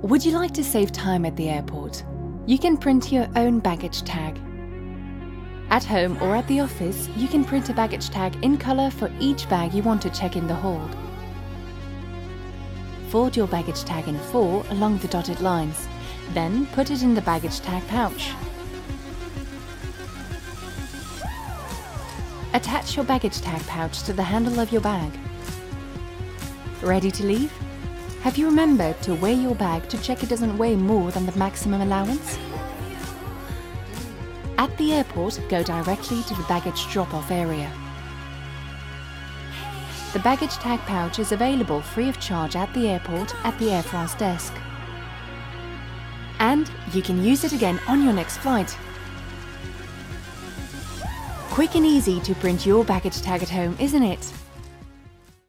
Would you like to save time at the airport? You can print your own baggage tag. At home or at the office, you can print a baggage tag in color for each bag you want to check in the hold. Fold your baggage tag in 4 along the dotted lines. Then put it in the baggage tag pouch. Attach your baggage tag pouch to the handle of your bag. Ready to leave? Have you remembered to weigh your bag to check it doesn't weigh more than the maximum allowance? At the airport, go directly to the baggage drop-off area. The baggage tag pouch is available free of charge at the airport at the Air France desk. And you can use it again on your next flight. Quick and easy to print your baggage tag at home, isn't it?